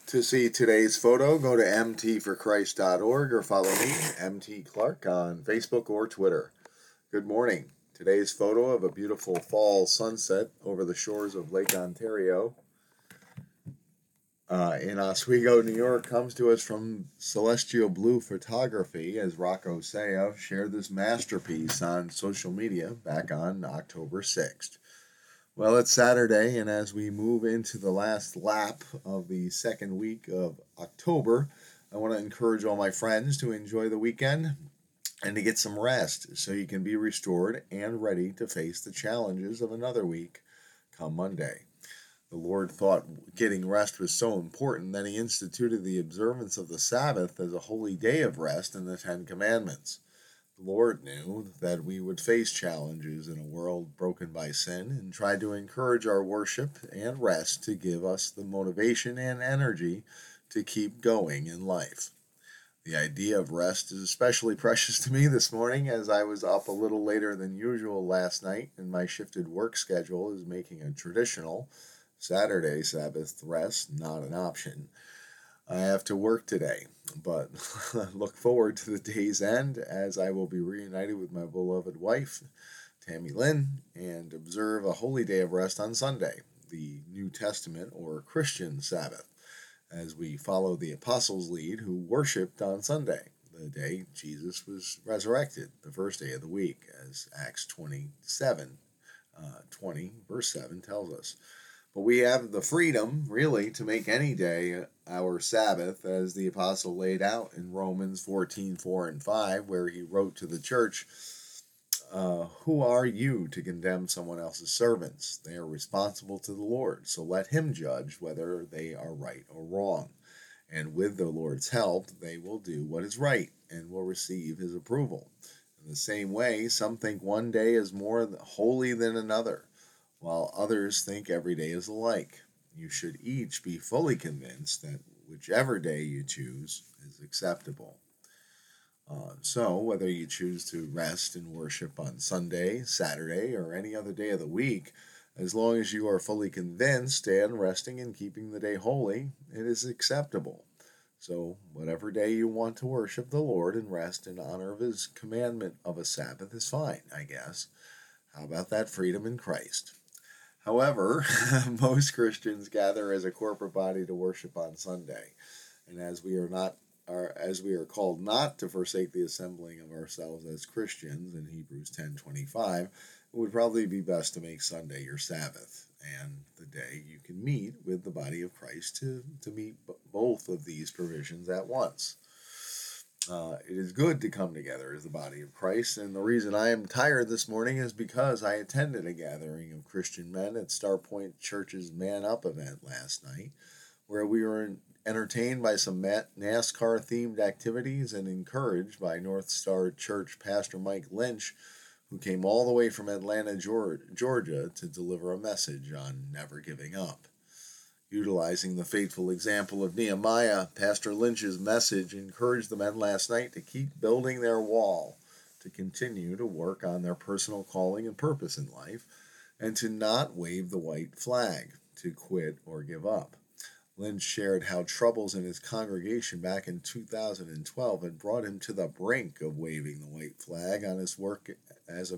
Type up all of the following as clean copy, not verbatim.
To see today's photo, go to mtforchrist.org or follow me, MT Clark, on Facebook or Twitter. Good morning. Today's photo of a beautiful fall sunset over the shores of Lake Ontario in Oswego, New York, comes to us from Celestial Blue Photography, as Rocco Sayev shared this masterpiece on social media back on October 6th. Well, it's Saturday, and as we move into the last lap of the second week of October, I want to encourage all my friends to enjoy the weekend and to get some rest so you can be restored and ready to face the challenges of another week come Monday. The Lord thought getting rest was so important that He instituted the observance of the Sabbath as a holy day of rest in the Ten Commandments. The Lord knew that we would face challenges in a world broken by sin and tried to encourage our worship and rest to give us the motivation and energy to keep going in life. The idea of rest is especially precious to me this morning, as I was up a little later than usual last night, and my shifted work schedule is making a traditional Saturday Sabbath rest not an option. I have to work today, but look forward to the day's end as I will be reunited with my beloved wife, Tammy Lynn, and observe a holy day of rest on Sunday, the New Testament or Christian Sabbath, as we follow the apostles' lead who worshipped on Sunday, the day Jesus was resurrected, the first day of the week, as Acts 20, verse 7 tells us. But we have the freedom, really, to make any day our Sabbath, as the apostle laid out in Romans 14:4 and 5, where he wrote to the church, who are you to condemn someone else's servants? They are responsible to the Lord, so let him judge whether they are right or wrong. And with the Lord's help, they will do what is right and will receive his approval. In the same way, some think one day is more holy than another, while others think every day is alike. You should each be fully convinced that whichever day you choose is acceptable. So, whether you choose to rest and worship on Sunday, Saturday, or any other day of the week, as long as you are fully convinced and resting and keeping the day holy, it is acceptable. So, whatever day you want to worship the Lord and rest in honor of His commandment of a Sabbath is fine, I guess. How about that freedom in Christ? However, most Christians gather as a corporate body to worship on Sunday, and as we are called not to forsake the assembling of ourselves as Christians in Hebrews 10:25, it would probably be best to make Sunday your Sabbath and the day you can meet with the body of Christ to meet both of these provisions at once. It is good to come together as the body of Christ, and the reason I am tired this morning is because I attended a gathering of Christian men at Star Point Church's Man Up event last night, where we were entertained by some NASCAR-themed activities and encouraged by North Star Church Pastor Mike Lynch, who came all the way from Atlanta, Georgia, to deliver a message on never giving up. Utilizing the faithful example of Nehemiah, Pastor Lynch's message encouraged the men last night to keep building their wall, to continue to work on their personal calling and purpose in life, and to not wave the white flag, to quit or give up. Lynch shared how troubles in his congregation back in 2012 had brought him to the brink of waving the white flag on his work as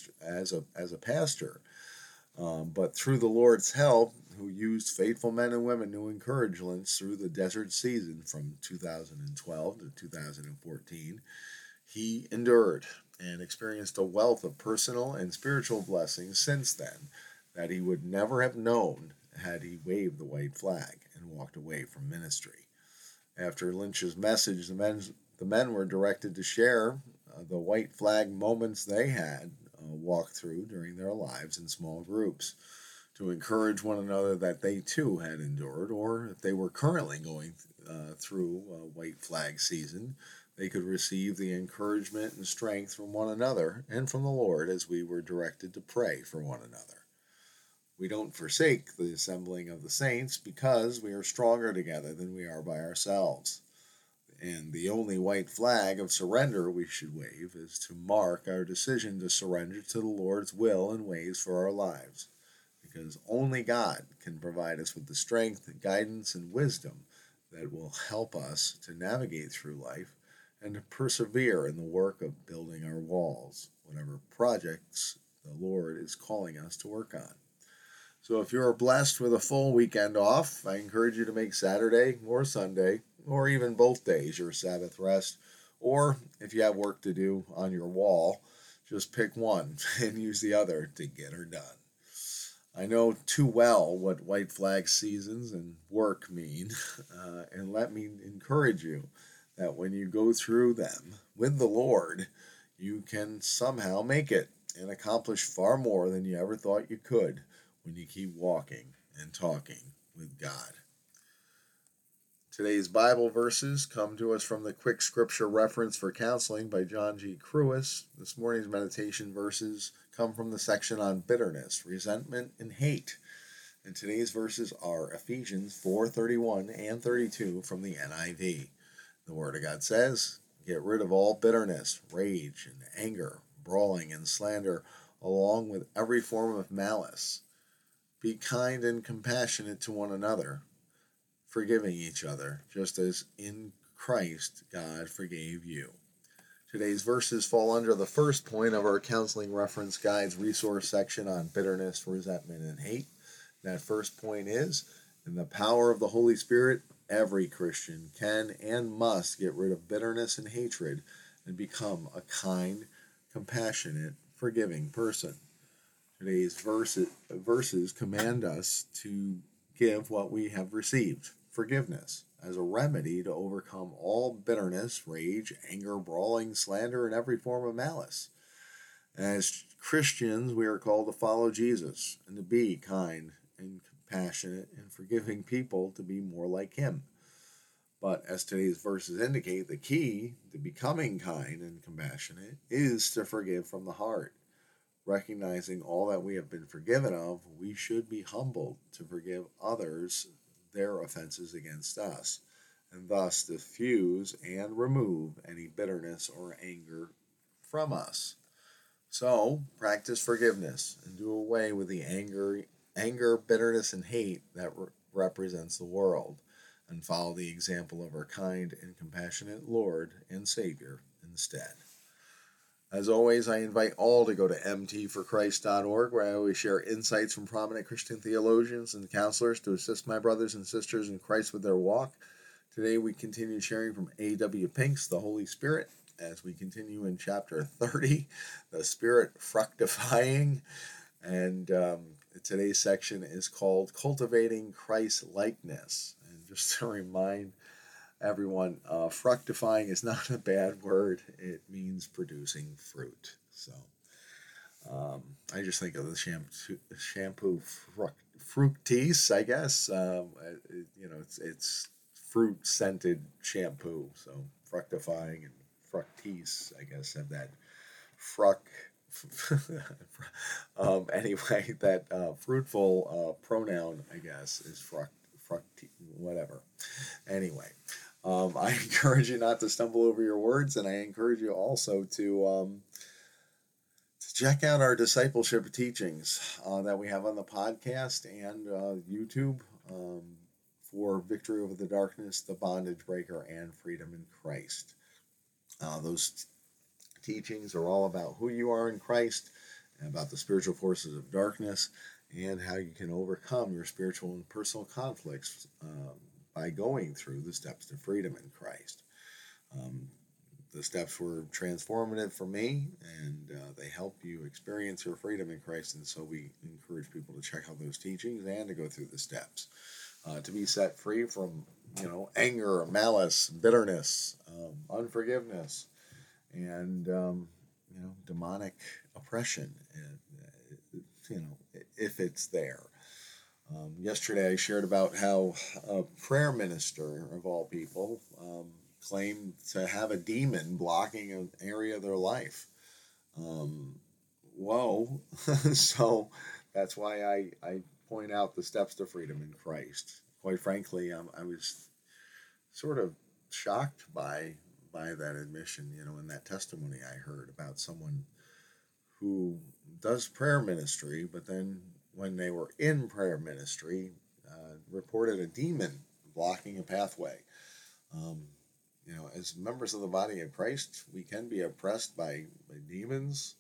a pastor. But through the Lord's help, who used faithful men and women to encourage Lynch through the desert season from 2012 to 2014, he endured and experienced a wealth of personal and spiritual blessings since then that he would never have known had he waved the white flag and walked away from ministry. After Lynch's message, the men were directed to share the white flag moments they had walked through during their lives in small groups, to encourage one another that they too had endured, or if they were currently going through a white flag season, they could receive the encouragement and strength from one another and from the Lord, as we were directed to pray for one another. We don't forsake the assembling of the saints because we are stronger together than we are by ourselves. And the only white flag of surrender we should wave is to mark our decision to surrender to the Lord's will and ways for our lives, because only God can provide us with the strength, guidance, and wisdom that will help us to navigate through life and to persevere in the work of building our walls, whatever projects the Lord is calling us to work on. So if you're blessed with a full weekend off, I encourage you to make Saturday or Sunday, or even both days, your Sabbath rest. Or if you have work to do on your wall, just pick one and use the other to get her done. I know too well what white flag seasons and work mean, and let me encourage you that when you go through them with the Lord, you can somehow make it and accomplish far more than you ever thought you could when you keep walking and talking with God. Today's Bible verses come to us from the Quick Scripture Reference for Counseling by John G. Kruis. This morning's meditation verses come from the section on bitterness, resentment, and hate. And today's verses are Ephesians 4:31 and 32 from the NIV. The Word of God says, "Get rid of all bitterness, rage, and anger, brawling, and slander, along with every form of malice. Be kind and compassionate to one another, forgiving each other, just as in Christ God forgave you." Today's verses fall under the first point of our Counseling Reference Guide's resource section on bitterness, resentment, and hate. That first point is, in the power of the Holy Spirit, every Christian can and must get rid of bitterness and hatred and become a kind, compassionate, forgiving person. Today's verses command us to give what we have received, forgiveness, as a remedy to overcome all bitterness, rage, anger, brawling, slander, and every form of malice. As Christians, we are called to follow Jesus and to be kind and compassionate and forgiving people, to be more like Him. But as today's verses indicate, the key to becoming kind and compassionate is to forgive from the heart. Recognizing all that we have been forgiven of, we should be humbled to forgive others their offenses against us, and thus diffuse and remove any bitterness or anger from us. So, practice forgiveness and do away with the anger, bitterness, and hate that represents the world, and follow the example of our kind and compassionate Lord and Savior instead. As always, I invite all to go to mtforchrist.org, where I always share insights from prominent Christian theologians and counselors to assist my brothers and sisters in Christ with their walk. Today we continue sharing from A.W. Pink's The Holy Spirit, as we continue in chapter 30, the Spirit Fructifying. And today's section is called Cultivating Christ-Likeness. And just to remind everyone, fructifying is not a bad word. It means producing fruit. So I just think of the shampoo Fructis, I guess. It's fruit scented shampoo. So fructifying and Fructis, I guess, have that anyway, that fruitful pronoun, I guess, is whatever. Anyway, I encourage you not to stumble over your words, and I encourage you also to check out our discipleship teachings that we have on the podcast and YouTube for Victory Over the Darkness, The Bondage Breaker, and Freedom in Christ. Those teachings are all about who you are in Christ, and about the spiritual forces of darkness, and how you can overcome your spiritual and personal conflicts by going through the steps to freedom in Christ. The steps were transformative for me, and they help you experience your freedom in Christ, and so we encourage people to check out those teachings and to go through the steps to be set free from anger, malice, bitterness, unforgiveness, and demonic oppression, if it's there. Yesterday I shared about how a prayer minister, of all people, claimed to have a demon blocking an area of their life. Whoa. So that's why I point out the steps to freedom in Christ. Quite frankly, I was sort of shocked by that admission, in that testimony I heard about someone who does prayer ministry, but then when they were in prayer ministry, reported a demon blocking a pathway. As members of the body of Christ, we can be oppressed by demons,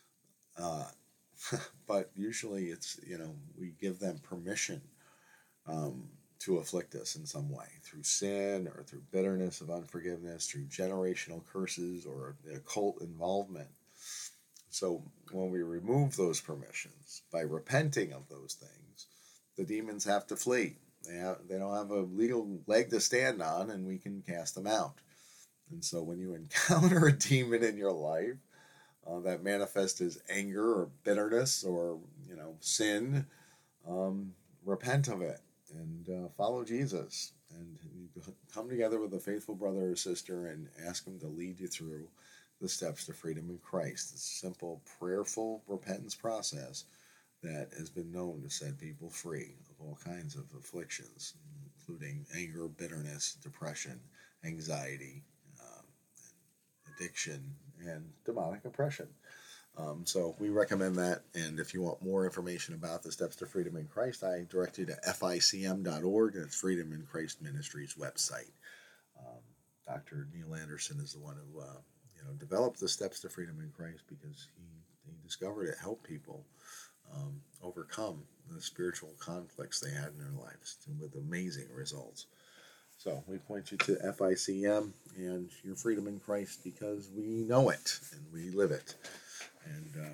but usually it's, we give them permission to afflict us in some way, through sin or through bitterness of unforgiveness, through generational curses or occult involvement. So when we remove those permissions by repenting of those things, the demons have to flee. They don't have a legal leg to stand on, and we can cast them out. And so when you encounter a demon in your life that manifests as anger or bitterness or, sin, repent of it and follow Jesus. And you come together with a faithful brother or sister and ask him to lead you through the steps to freedom in Christ. It's a simple, prayerful repentance process that has been known to set people free of all kinds of afflictions, including anger, bitterness, depression, anxiety, addiction, and demonic oppression. So we recommend that, and if you want more information about the Steps to Freedom in Christ, I direct you to ficm.org. That's Freedom in Christ Ministries website. Dr. Neil Anderson is the one who developed the Steps to Freedom in Christ because he discovered it helped people overcome the spiritual conflicts they had in their lives with amazing results. So we point you to FICM and your freedom in Christ because we know it and we live it, and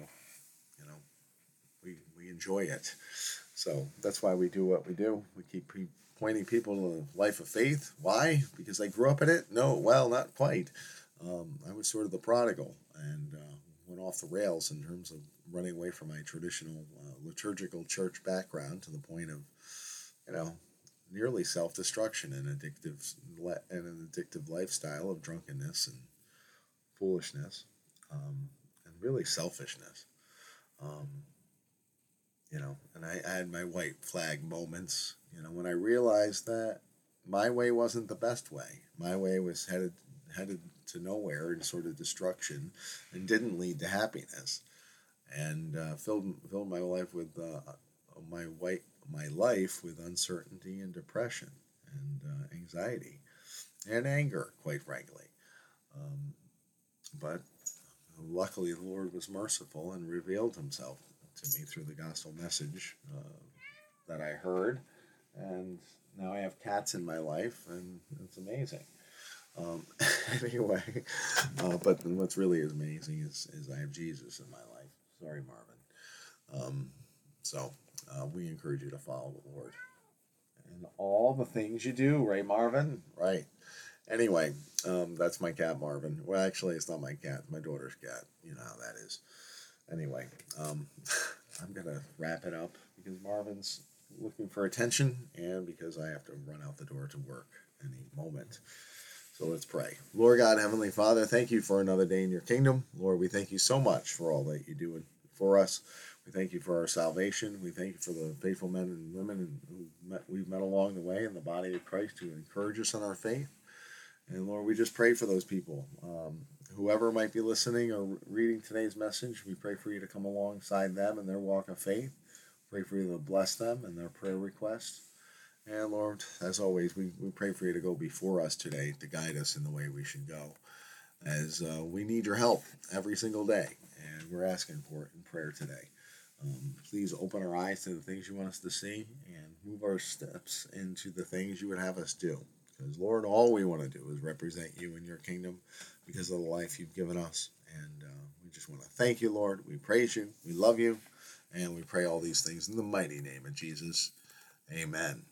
we enjoy it. So that's why we do what we do. We keep pointing people to the life of faith. Why? Because I grew up in it? No, well, not quite. I was sort of the prodigal and went off the rails in terms of running away from my traditional liturgical church background to the point of, nearly self-destruction and an addictive lifestyle of drunkenness and foolishness, and really selfishness. And I had my white flag moments, when I realized that my way wasn't the best way. My way was headed to nowhere and sort of destruction and didn't lead to happiness, and filled my life with my life with uncertainty and depression and anxiety and anger, quite frankly. But luckily, the Lord was merciful and revealed himself to me through the gospel message that I heard. And now I have cats in my life, and it's amazing. Anyway, but what's really amazing is I have Jesus in my life. Sorry, Marvin. So we encourage you to follow the Lord and all the things you do, right, Marvin? Right. Anyway, that's my cat, Marvin. Well, actually, it's not my cat. It's my daughter's cat. You know how that is. Anyway, I'm going to wrap it up because Marvin's looking for attention and because I have to run out the door to work any moment. So let's pray. Lord God, Heavenly Father, thank you for another day in your kingdom. Lord, we thank you so much for all that you do for us. We thank you for our salvation. We thank you for the faithful men and women we've met along the way in the body of Christ who encourage us in our faith. And Lord, we just pray for those people. Whoever might be listening or reading today's message, we pray for you to come alongside them in their walk of faith. Pray for you to bless them in their prayer requests. And Lord, as always, we pray for you to go before us today to guide us in the way we should go, as we need your help every single day, and we're asking for it in prayer today. Please open our eyes to the things you want us to see and move our steps into the things you would have us do. Because, Lord, all we want to do is represent you in your kingdom because of the life you've given us. And we just want to thank you, Lord. We praise you. We love you. And we pray all these things in the mighty name of Jesus. Amen.